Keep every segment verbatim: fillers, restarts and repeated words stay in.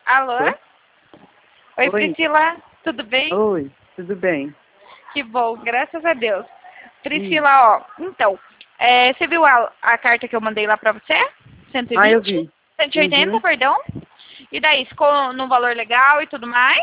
Alô? Tô? Oi, Oi. Priscila, tudo bem? Oi, tudo bem? Que bom, graças a Deus. Ih. Priscila, ó, então, é, você viu a, a carta que eu mandei lá pra você? cento e Ah, eu vinte? vi. cento e oitenta, Uhum. perdão. E daí, ficou num valor legal e tudo mais?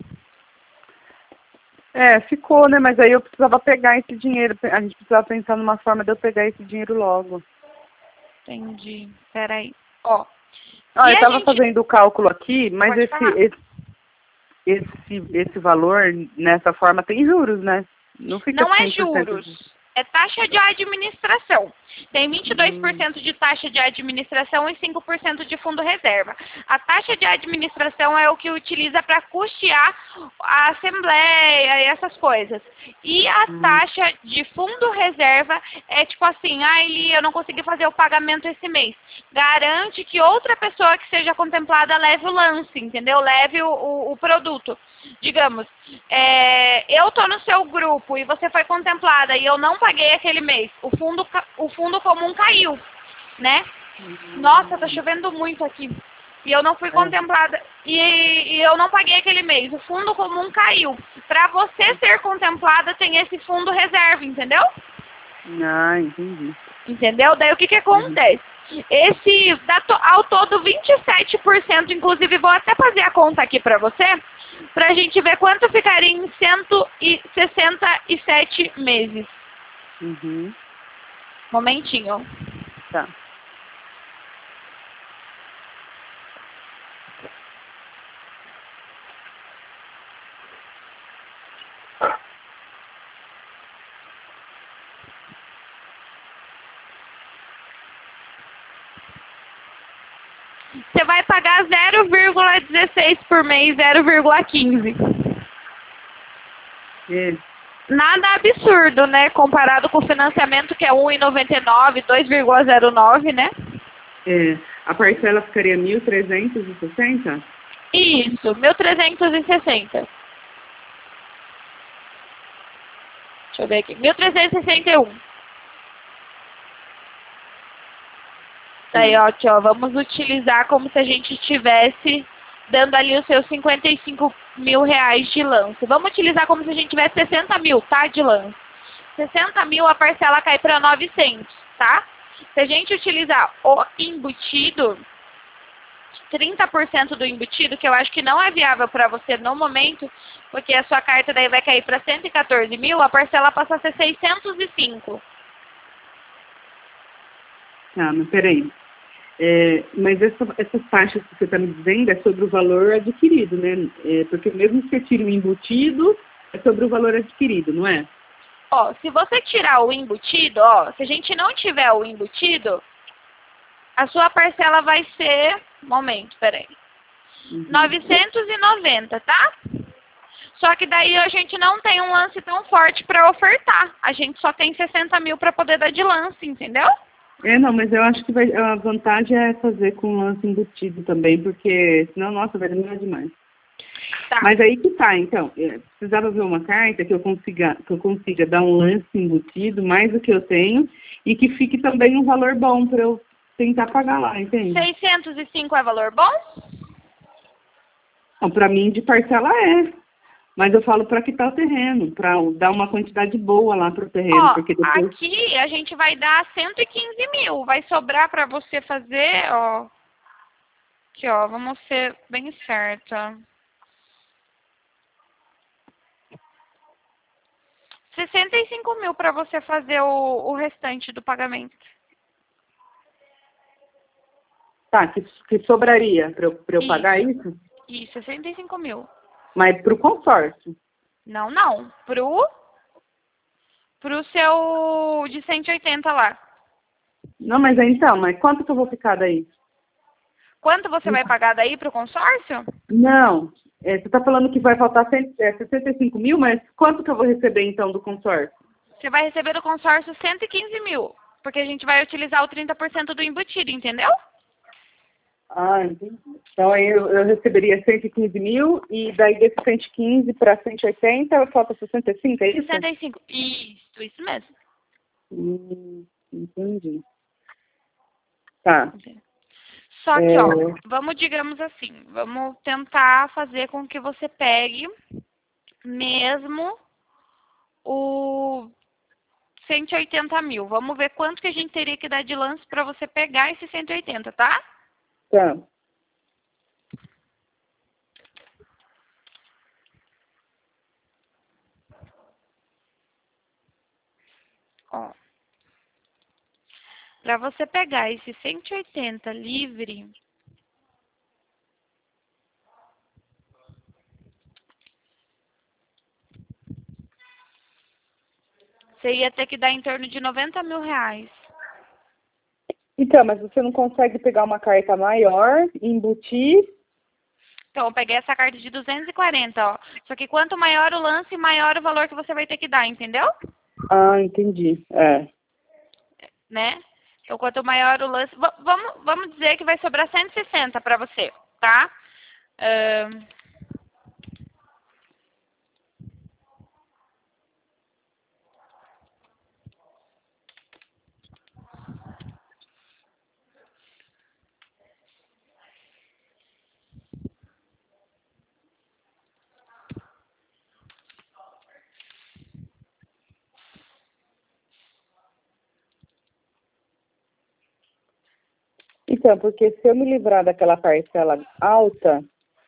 É, ficou, né? Mas aí eu precisava pegar esse dinheiro. A gente precisava pensar numa forma de eu pegar esse dinheiro logo. Entendi. Peraí. Ó, Ah, se eu a tava gente... fazendo o cálculo aqui, mas Pode esse, falar. esse, esse, esse valor, nessa forma, tem juros, né? Não fica Não é cem por cento de... juros, é taxa de administração. Tem vinte e dois por Hum, cento de taxa de administração e cinco por cento de fundo reserva. A taxa de administração é o que utiliza para custear a assembleia e essas coisas. E a hum, taxa de fundo reserva é tipo assim, ah, Eli, eu não consegui fazer o pagamento esse mês. Garante que outra pessoa que seja contemplada leve o lance, entendeu? Leve o, o, o produto. Digamos, é, eu estou no seu grupo e você foi contemplada e eu não paguei aquele mês. O fundo, ca- o fundo comum caiu, né? Nossa, tá hum, chovendo muito aqui. E eu não fui é. contemplada. E, e eu não paguei aquele mês. O fundo comum caiu. Para você ser contemplada, tem esse fundo reserva, entendeu? Ah, entendi. Entendeu? Daí o que que Uhum. acontece? Esse, dá to- ao todo vinte e sete por cento, inclusive vou até fazer a conta aqui pra você, pra gente ver quanto ficaria em cento e sessenta e sete meses. Uhum. Momentinho. Tá. Você vai pagar zero vírgula dezesseis por mês, zero vírgula quinze. É. Nada absurdo, né? Comparado com o financiamento que é um vírgula noventa e nove, dois vírgula zero nove, né? É. A parcela ficaria mil trezentos e sessenta? Isso, mil trezentos e sessenta. Deixa eu ver aqui. mil trezentos e sessenta e um. Daí, ó, aqui, ó, vamos utilizar como se a gente estivesse dando ali os seus cinquenta e cinco mil reais de lance. Vamos utilizar como se a gente tivesse sessenta mil, tá, de lance. sessenta mil, a parcela cai para novecentos, tá? Se a gente utilizar o embutido, trinta por cento do embutido, que eu acho que não é viável para você no momento, porque a sua carta daí vai cair para cento e quatorze mil, a parcela passa a ser seiscentos e cinco. Tá, mas peraí. É, mas essa, essas taxas que você está me dizendo é sobre o valor adquirido, né? É, porque mesmo que você tire o embutido, é sobre o valor adquirido, não é? Ó, se você tirar o embutido, ó, se a gente não tiver o embutido, a sua parcela vai ser, momento, peraí, Uhum. novecentos e noventa, tá? Só que daí a gente não tem um lance tão forte para ofertar. A gente só tem sessenta mil para poder dar de lance, entendeu? É, não, mas eu acho que vai, a vantagem é fazer com lance embutido também, porque senão, nossa, vai demorar demais. Tá. Mas aí que tá, então, é, precisava ver uma carta que eu consiga, que eu consiga dar um lance embutido, mais do que eu tenho, e que fique também um valor bom para eu tentar pagar lá, entende? seiscentos e cinco é valor bom? Então, para mim, de parcela é. Mas eu falo para quitar o terreno, para dar uma quantidade boa lá para o terreno, Ó, porque depois... aqui a gente vai dar cento e quinze mil. Vai sobrar para você fazer, ó. Aqui, ó, vamos ser bem certa. sessenta e cinco mil para você fazer o, o restante do pagamento. Tá, que, que sobraria para eu, pra eu pagar Isso, isso? isso, sessenta e cinco mil. Mas para o consórcio. Não, não. Pro, pro seu de cento e oitenta lá. Não, mas aí, então, mas quanto que eu vou ficar daí? Quanto você vai pagar daí pro consórcio? Não, é, você está falando que vai faltar cem, é, sessenta e cinco mil, mas quanto que eu vou receber então do consórcio? Você vai receber do consórcio cento e quinze mil. Porque a gente vai utilizar o trinta por cento do embutido, entendeu? Ah, entendi. Então aí eu, eu receberia cento e quinze mil e daí desse cento e quinze para cento e oitenta falta sessenta e cinco, é isso? sessenta e cinco. Isso, isso mesmo. Hum, entendi. Tá. Só que, É, ó, vamos, digamos assim, vamos tentar fazer com que você pegue mesmo o cento e oitenta mil. Vamos ver quanto que a gente teria que dar de lance para você pegar esse cento e oitenta, tá? tá. Ó, para você pegar esse cento e oitenta livre, você ia ter que dar em torno de noventa mil reais. Então, mas você não consegue pegar uma carta maior, embutir? Então, eu peguei essa carta de duzentos e quarenta, ó. Só que quanto maior o lance, maior o valor que você vai ter que dar, entendeu? Ah, entendi. É. Né? Então, quanto maior o lance... va- Vamos, vamos dizer que vai sobrar cento e sessenta para você, tá? Ahn, Então, porque se eu me livrar daquela parcela alta,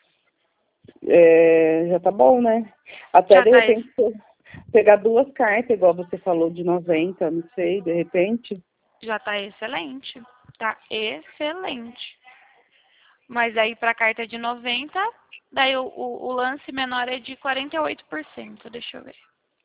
é, já tá bom, né? Até já de tá, repente pegar duas cartas, igual você falou, de noventa, não sei, de repente. já tá excelente. Tá excelente. Mas aí para a carta de noventa, daí o, o, o lance menor é de quarenta e oito por cento. Deixa eu ver.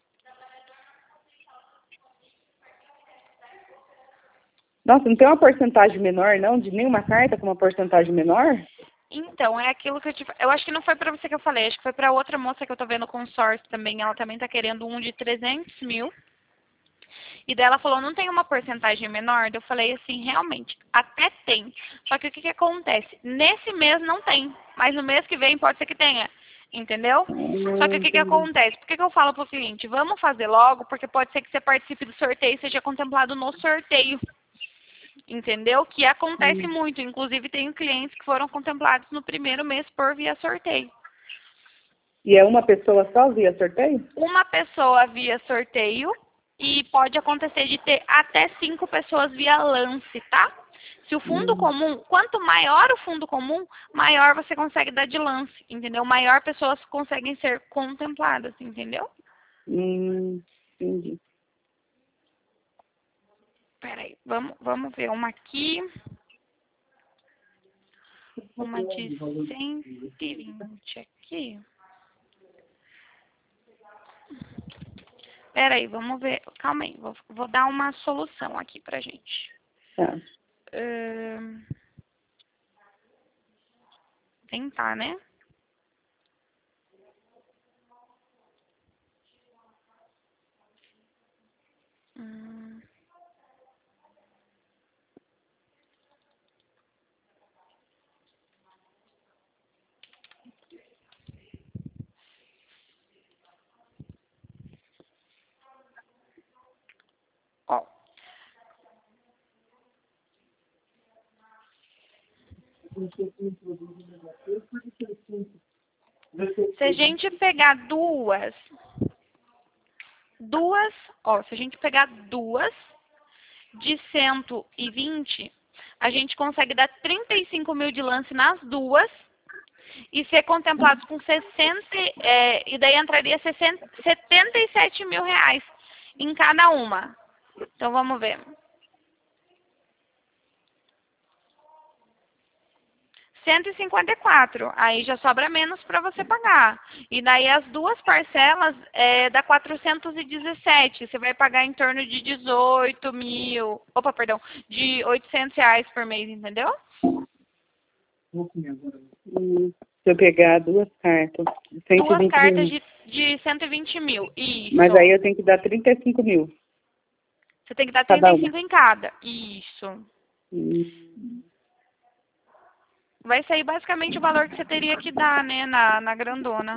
Nossa, não tem uma porcentagem menor, não? De nenhuma carta com uma porcentagem menor? Então, é aquilo que eu te... Eu acho que não foi pra você que eu falei, acho que foi pra outra moça que eu tô vendo consórcio também. Ela também tá querendo um de trezentos mil. E daí ela falou, não tem uma porcentagem menor? Daí eu falei assim, realmente, até tem. Só que o que que acontece? Nesse mês não tem, mas no mês que vem pode ser que tenha. Entendeu? Só que o Hum, que que entendi. acontece? Por que que eu falo pro cliente? Vamos fazer logo, porque pode ser que você participe do sorteio e seja contemplado no sorteio. Entendeu? Que acontece Hum. muito. Inclusive, tenho clientes que foram contemplados no primeiro mês por via sorteio. E é uma pessoa só via sorteio? Uma pessoa via sorteio e pode acontecer de ter até cinco pessoas via lance, tá? Se o fundo Hum, comum, quanto maior o fundo comum, maior você consegue dar de lance, entendeu? Maior pessoas conseguem ser contempladas, entendeu? hum, entendi. Peraí, vamos, vamos ver uma aqui. Uma de cento e vinte aqui. Peraí, vamos ver. Calma aí, vou, vou dar uma solução aqui pra gente. Tá. Ahn, tentar, né? Hum, ó, se a gente pegar duas, duas, ó, se a gente pegar duas de cento e vinte, a gente consegue dar trinta e cinco mil de lance nas duas e ser contemplados com sessenta, é, e daí entraria sessenta, setenta e sete mil reais em cada uma. Então vamos ver. cento e cinquenta e quatro, aí já sobra menos para você pagar. E daí as duas parcelas é, dá quatrocentos e dezessete, você vai pagar em torno de dezoito mil, opa, perdão, de oitocentos reais por mês, entendeu? Hum, se eu pegar duas cartas, cento e Duas vinte cartas mil, de, de cento e vinte mil, mas isso. aí eu tenho que dar trinta e cinco mil Você tem que dar trinta cada e uma. cinco em cada, isso. Hum, Vai sair basicamente o valor que você teria que dar, né, na, na grandona.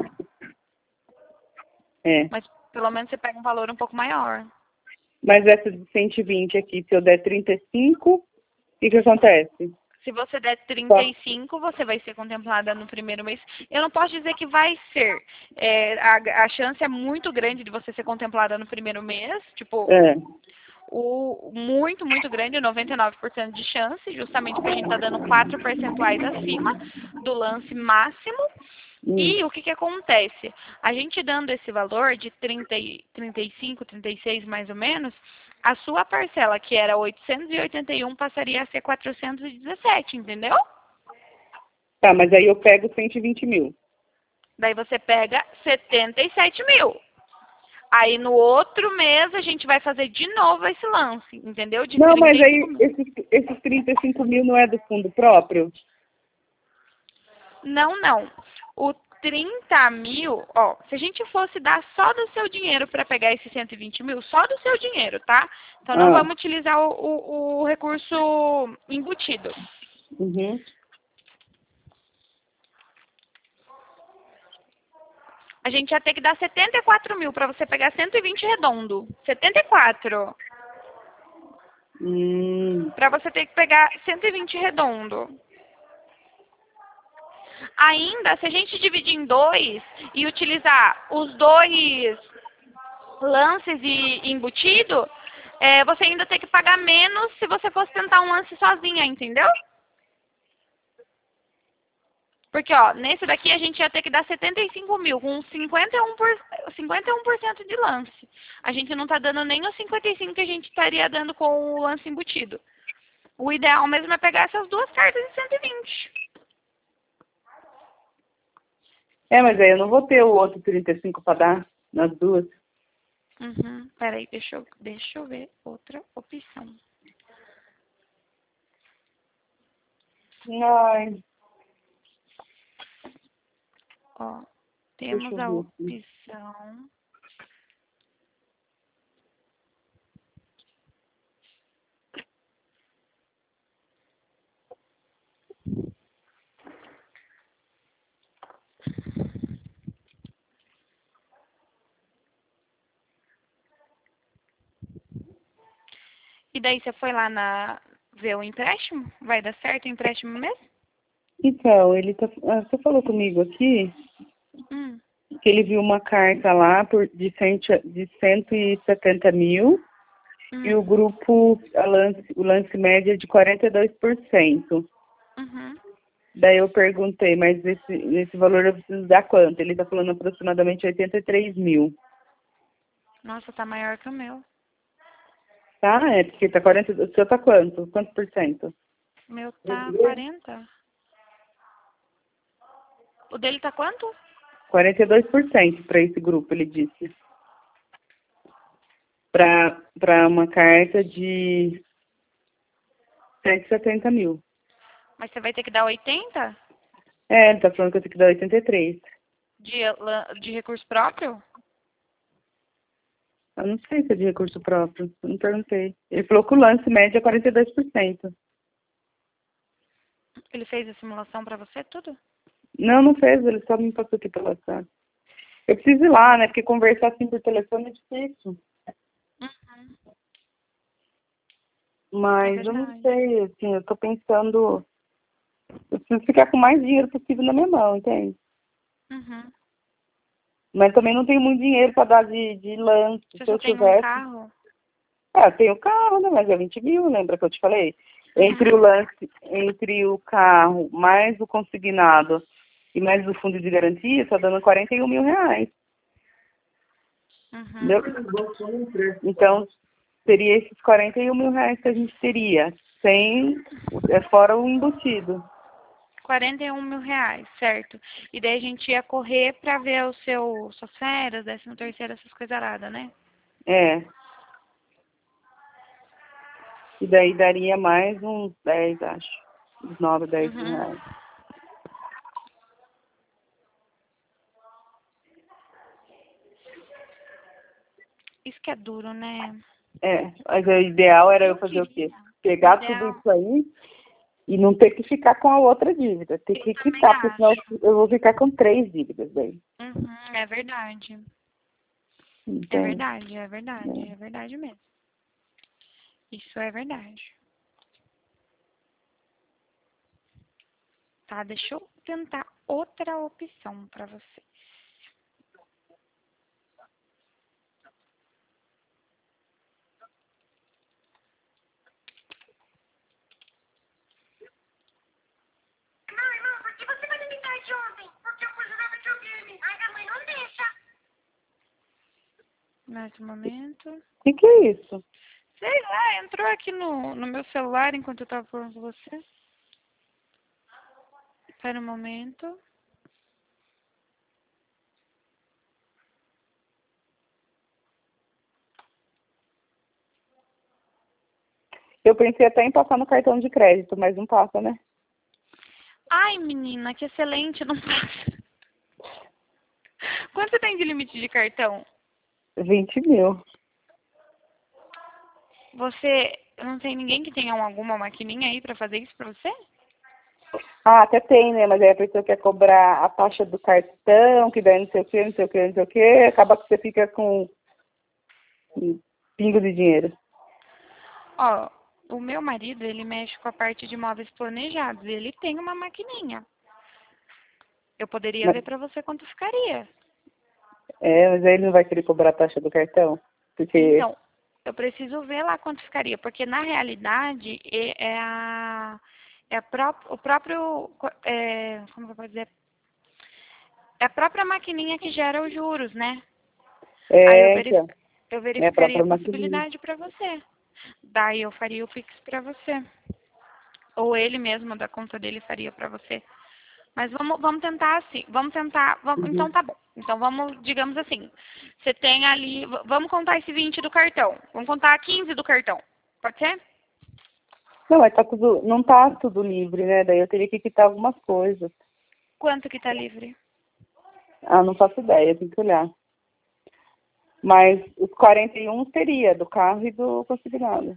é. Mas pelo menos você pega um valor um pouco maior. Mas essa de cento e vinte aqui, se eu der trinta e cinco, o que que acontece? Se você der trinta e cinco, você vai ser contemplada no primeiro mês. Eu não posso dizer que vai ser. É, a, a chance é muito grande de você ser contemplada no primeiro mês. Tipo, É. o, muito, muito grande, noventa e nove por cento de chance, justamente porque a gente está dando quatro percentuais acima do lance máximo. Hum. E o que, que acontece? A gente dando esse valor de trinta, trinta e cinco, trinta e seis mais ou menos, a sua parcela, que era oitocentos e oitenta e um, passaria a ser quatrocentos e dezessete, entendeu? Tá, mas aí eu pego cento e vinte mil. Daí você pega setenta e sete mil. Aí no outro mês a gente vai fazer de novo esse lance, entendeu? De Não, mas trinta e cinco aí mil. esses, esses trinta e cinco mil não é do fundo próprio? Não, não. O trinta mil, ó, se a gente fosse dar só do seu dinheiro para pegar esses cento e vinte mil, só do seu dinheiro, tá? Então não Ah. vamos utilizar o, o, o recurso embutido. Uhum. A gente ia ter que dar setenta e quatro mil para você pegar cento e vinte redondo. setenta e quatro. Hum. Para você ter que pegar cento e vinte redondo. Ainda, se a gente dividir em dois e utilizar os dois lances e embutido, é, você ainda tem que pagar menos se você fosse tentar um lance sozinha, entendeu? Porque, ó, nesse daqui a gente ia ter que dar setenta e cinco mil com cinquenta e um por cento, cinquenta e um por cento de lance. A gente não tá dando nem os cinquenta e cinco por cento que a gente estaria dando com o lance embutido. O ideal mesmo é pegar essas duas cartas de cento e vinte. É, mas aí eu não vou ter o outro trinta e cinco para dar nas duas. Uhum. Peraí, deixa eu, deixa eu ver outra opção. Ai, Ó, deixa temos eu a ver aqui. opção. E daí você foi lá na ver o empréstimo? Vai dar certo o empréstimo mesmo? Então, ele tá, ah, você falou comigo aqui Hum. que ele viu uma carta lá por, de, cento, de cento e setenta mil Hum. e o grupo, a lance, o lance médio é de quarenta e dois por cento. Uhum. Daí eu perguntei, mas esse, esse valor eu preciso dar quanto? Ele está falando aproximadamente oitenta e três mil. Nossa, tá maior que o meu. Tá? É, porque tá quarenta, o seu tá quanto? Quanto por cento? O meu tá quarenta. O dele tá quanto? quarenta e dois por cento para esse grupo, ele disse. Para uma carta de cento e setenta mil. Mas você vai ter que dar oitenta É, ele tá falando que eu tenho que dar oitenta e três. de, lan- de recurso próprio? Eu não sei se é de recurso próprio, eu não perguntei. Ele falou que o lance médio é quarenta e dois por cento. Ele fez a simulação pra você, tudo? Não, não fez, ele só me passou aqui pelo WhatsApp. Eu preciso ir lá, né, porque conversar assim por telefone é difícil. Uhum. É Mas eu não verdade. sei, assim, eu tô pensando... Eu preciso ficar com o mais dinheiro possível na minha mão, entende? Uhum. Mas também não tenho muito dinheiro para dar de, de lance. Você Se só eu tem um tivesse... carro? É, eu tenho carro, né? Mas é vinte mil, lembra que eu te falei? Entre Uhum. o lance, entre o carro, mais o consignado e mais o fundo de garantia, tá dando quarenta e um mil reais. Uhum. Entendeu? Então, seria esses quarenta e um mil reais que a gente teria, sem, é fora o embutido. quarenta e um mil reais, certo? E daí a gente ia correr pra ver o seu, suas férias, décimo terceiro, essas coisas aradas, né? É. E daí daria mais uns dez, acho. Uns nove, dez mil Uhum. reais. Isso que é duro, né? É, mas o ideal era eu Eu fazer o quê? queria. O Pegar tudo ideal, isso aí e não ter que ficar com a outra dívida. Ter eu que também quitar, porque senão acho. eu vou ficar com três dívidas daí. Uhum, é verdade. É Entende? verdade, é verdade, é verdade mesmo. Isso é verdade. Tá, deixa eu tentar outra opção para você. Não, irmão, por que você vai me ligar de ontem? Porque eu fui jogar videogame. Ai, minha mãe não deixa. Mais um momento. O que, que é isso? Sei lá, entrou aqui no, no meu celular enquanto eu tava falando com você. Espera um momento. Eu pensei até em passar no cartão de crédito, mas não passa, né? Ai, menina, que excelente, não passa. Quanto você tem de limite de cartão? vinte mil. Você não tem ninguém que tenha alguma maquininha aí pra fazer isso pra você? Ah, até tem, né? Mas aí a pessoa quer cobrar a taxa do cartão, que daí não sei o que, não sei o que, não sei o que, acaba que você fica com um pingo de dinheiro. Ó, o meu marido, ele mexe com a parte de móveis planejados e ele tem uma maquininha. Eu poderia Mas, ver pra você quanto ficaria. é, mas aí ele não vai querer cobrar a taxa do cartão? Porque, Então, eu preciso ver lá quanto ficaria, porque na realidade é é a é a pró o próprio é, como que eu posso dizer? É a própria maquininha que gera os juros, né? Aí eu é, verif então, eu é a verificaria própria a maquininha. possibilidade para você. Daí eu faria o Pix para você. Ou ele mesmo da conta dele faria para você. Mas vamos, vamos tentar assim. Vamos tentar. Vamos, Uhum. então tá bom. Então vamos, digamos assim. Você tem ali. v- Vamos contar esse vinte do cartão. Vamos contar quinze do cartão. Pode ser? Não, mas tá tudo, não tá tudo livre, né? Daí eu teria que quitar algumas coisas. Quanto que tá livre? Ah, não faço ideia, tem que olhar. Mas os quarenta e um teria, do carro e do consignado.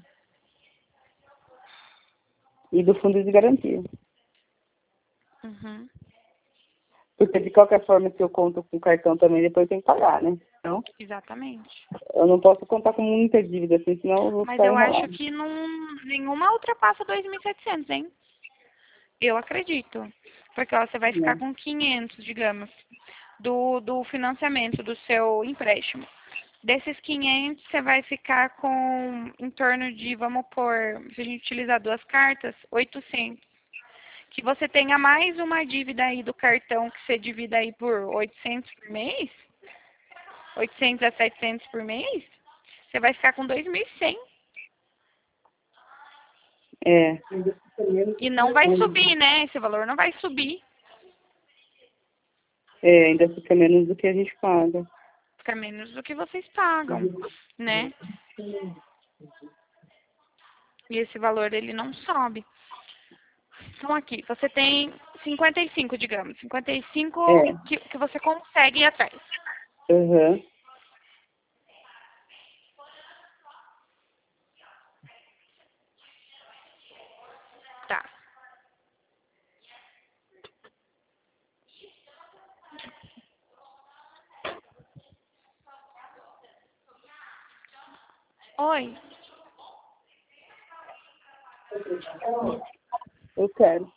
E do fundo de garantia. Uhum. Porque de qualquer forma, se eu conto com o cartão também, depois eu tenho que pagar, né? Então, Exatamente. eu não posso contar com muita dívida, assim, senão eu vou Mas ficar eu acho enrolado. que não, nenhuma ultrapassa dois mil e setecentos, hein? Eu acredito. Porque ó, você vai ficar Né? com quinhentos, digamos, do, do financiamento do seu empréstimo. Desses quinhentos, você vai ficar com em torno de, vamos pôr, se a gente utilizar duas cartas, oitocentos. Que você tenha mais uma dívida aí do cartão que você divida aí por oitocentos por mês, oitocentos a setecentos por mês, você vai ficar com dois mil e cem. É. E não vai subir, né? Esse valor não vai subir. É, ainda fica menos do que a gente paga. Fica menos do que vocês pagam, né? E esse valor ele não sobe. Então aqui, você tem cinquenta e cinco, digamos. cinquenta e cinco É. que, que você consegue ir atrás. Uhum. Tá. Oi. Eu quero.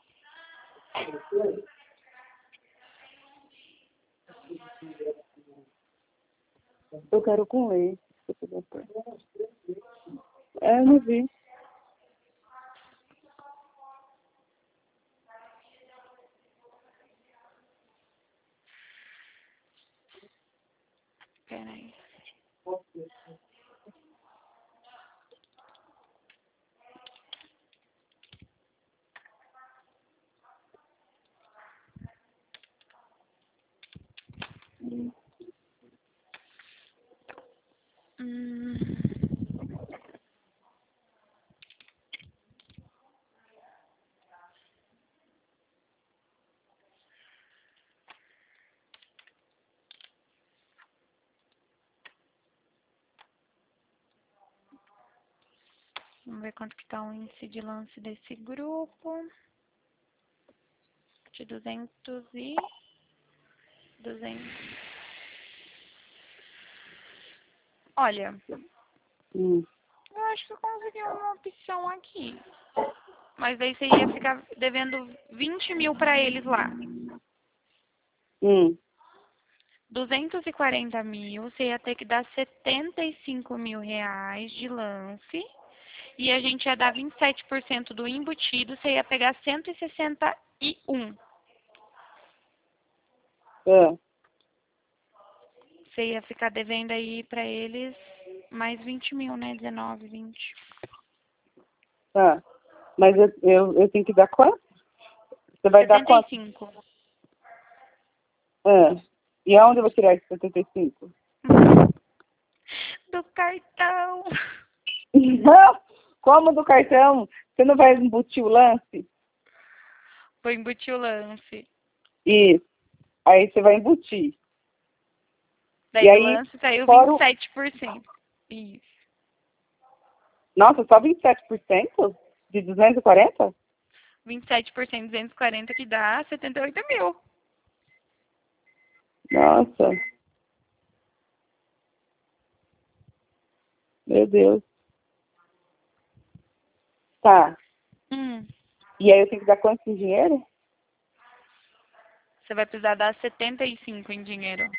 Eu quero com leite. Se você puder pôr. É, eu não vi. Peraí. Hum. Vamos ver quanto que tá o índice de lance desse grupo. De duzentos e... duzentos. Olha, Hum. eu acho que eu consegui uma opção aqui. mas daí você ia ficar devendo vinte mil para eles lá. Hum. duzentos e quarenta mil, você ia ter que dar setenta e cinco mil reais de lance. E a gente ia dar vinte e sete por cento do embutido, você ia pegar cento e sessenta e um. É. Você ia ficar devendo aí para eles mais vinte mil, né? dezenove, vinte. Tá. Mas eu, eu, eu tenho que dar quanto? Você vai dar quanto? setenta e cinco. É. E aonde eu vou tirar esse setenta e cinco? Do cartão. Como do cartão? Você não vai embutir o lance? Vou embutir o lance. Isso. Aí você vai embutir. Daí E o aí, lance saiu fora vinte o- e sete por cento. Isso. Nossa, só vinte e sete por cento? De duzentos e quarenta? vinte e sete por cento de duzentos e quarenta que dá setenta e oito mil. Nossa. Meu Deus. Tá. Hum. E aí eu tenho que dar quanto em dinheiro? Você vai precisar dar setenta e cinco em dinheiro.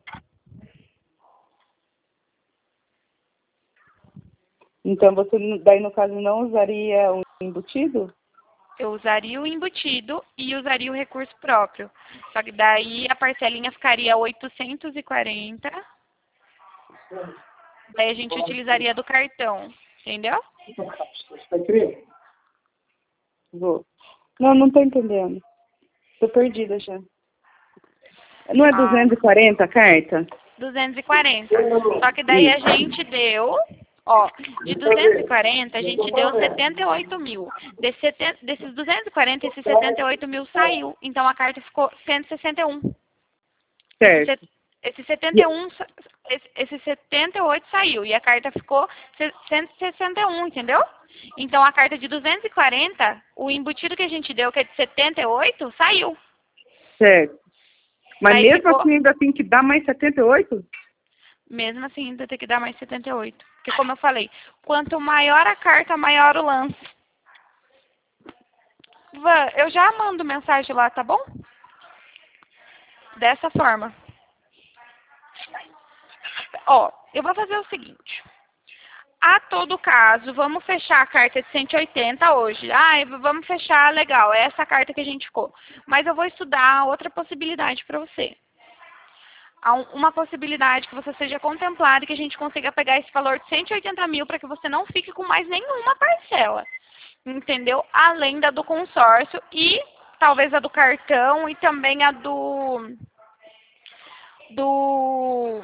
Então você, daí no caso, não usaria o embutido? Eu usaria o embutido e usaria o recurso próprio. Só que daí a parcelinha ficaria oitocentos e quarenta. Daí a gente utilizaria do cartão. Entendeu? Vai crer? Vou. Não, não tô entendendo. Tô perdida já. Não é Ah. duzentos e quarenta a carta? duzentos e quarenta. Só que daí a gente deu, ó, de duzentos e quarenta a gente deu setenta e oito mil. Desse setenta, desses duzentos e quarenta, esses setenta e oito mil saiu. Então a carta ficou cento e sessenta e um. Esse, Certo. set- esse setenta e um, sa- esse, esse setenta e oito saiu. E a carta ficou se- cento e sessenta e um, entendeu? Então a carta de duzentos e quarenta, o embutido que a gente deu, que é de setenta e oito, saiu. Certo. Mas Daí mesmo ficou- assim ainda tem que dar mais setenta e oito? Mesmo assim, ainda tem que dar mais setenta e oito. Porque, como eu falei, quanto maior a carta, maior o lance. Van, eu já mando mensagem lá, tá bom? Dessa forma. Ó, eu vou fazer o seguinte. A todo caso, vamos fechar a carta de cento e oitenta hoje. Ah, vamos fechar, legal, é essa carta que a gente ficou. Mas eu vou estudar outra possibilidade para você. Há um- uma possibilidade que você seja contemplado e que a gente consiga pegar esse valor de cento e oitenta mil para que você não fique com mais nenhuma parcela. Entendeu? Além da do consórcio e talvez a do cartão e também a do do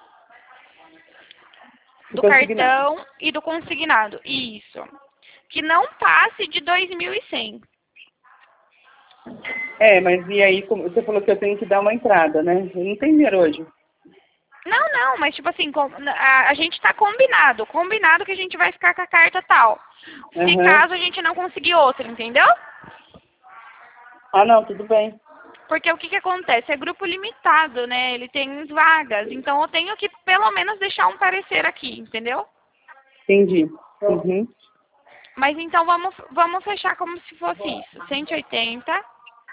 do Consignado. cartão e do consignado. Isso. Que não passe de dois mil e cem. É, mas e aí, como você falou que eu tenho que dar uma entrada, né? Eu não tenho dinheiro hoje. Não, não, mas tipo assim, com- a, a gente tá combinado. Combinado que a gente vai ficar com a carta tal. Se Uhum. caso a gente não conseguir outra, entendeu? Ah, não, tudo bem. Porque o que que acontece? É grupo limitado, né? Ele tem vagas. Então eu tenho que pelo menos deixar um parecer aqui, entendeu? Entendi. Uhum. Mas então vamos, vamos fechar como se fosse isso. cento e oitenta.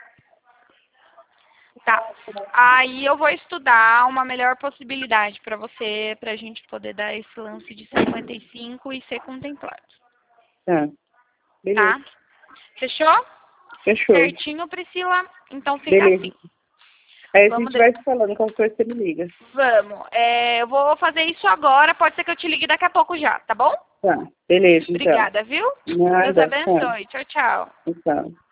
Tá. Aí eu vou estudar uma melhor possibilidade para você, pra gente poder dar esse lance de cinquenta e cinco e ser contemplado. Tá. Beleza. Tá? Fechou? Fechou. Certinho, Priscila? Então fica Beleza. assim. Aí a Vamos gente de- vai se falando, qualquer coisa você me liga. Vamos. É, eu vou fazer isso agora. Pode ser que eu te ligue daqui a pouco já, tá bom? Tá. Beleza, então. Obrigada, viu? Nada. Deus abençoe. Tchau, tchau. Tchau. Tchau.